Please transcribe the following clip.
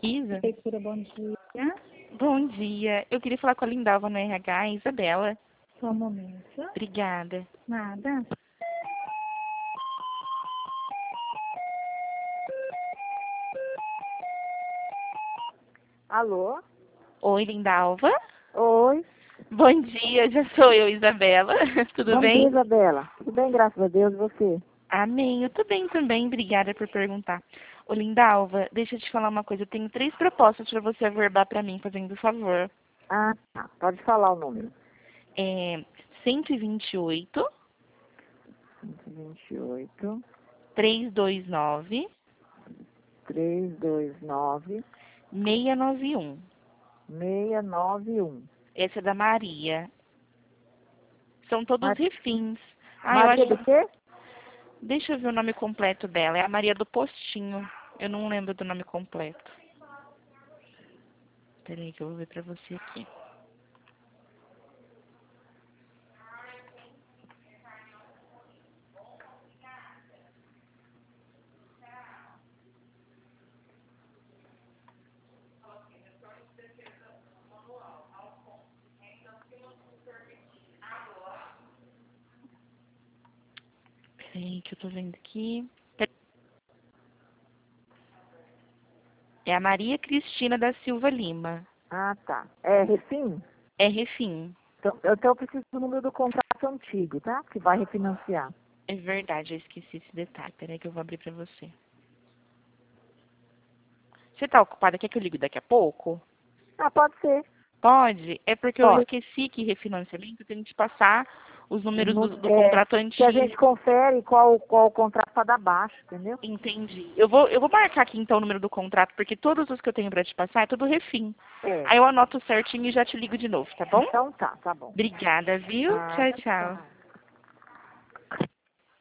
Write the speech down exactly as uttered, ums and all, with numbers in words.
Isa? Prefeitura, bom dia. Bom dia. Eu queria falar com a Lindalva no R H, Isabela. Só um momento. Obrigada. Nada. Alô? Oi, Lindalva. Oi. Bom dia, já sou eu, Isabela. Tudo Bom bem? dia, Isabela. Tudo bem, graças a Deus, e você? Amém. Eu tô bem também, obrigada por perguntar. Ô, Lindalva, deixa eu te falar uma coisa. Eu tenho três propostas para você averbar para mim, fazendo um favor. Ah, tá. Pode falar o número. É cento e vinte e oito, cento e vinte e oito, trezentos e vinte e nove, trezentos e vinte e nove, seiscentos e noventa e um. seiscentos e noventa e um. Essa é da Maria. São todos Mar... refins. Ah, eu Maria acho... do quê? Deixa eu ver o nome completo dela. É a Maria do Postinho. Eu não lembro do nome completo. Peraí que eu vou ver pra você aqui. Peraí que eu tô vendo aqui. É a Maria Cristina da Silva Lima. Ah, tá. É refim? É refim. Então, eu, então eu preciso do número do contrato antigo, tá? Que vai refinanciar. É verdade, eu esqueci esse detalhe. Peraí que eu vou abrir pra você. Você tá ocupada? Quer que eu ligue daqui a pouco? Ah, pode ser. Pode? É porque eu Pode. esqueci que refinanciamento tem que te passar os números No- do, do é, contrato que a antigo. gente confere qual, qual o contrato para dar baixo, entendeu? Entendi. Eu vou, eu vou marcar aqui então o número do contrato, porque todos os que eu tenho pra te passar é tudo refim. É. Aí eu anoto certinho e já te ligo de novo, tá bom? Então tá, tá bom. Obrigada, viu? Ah, Tchau, tchau. tchau.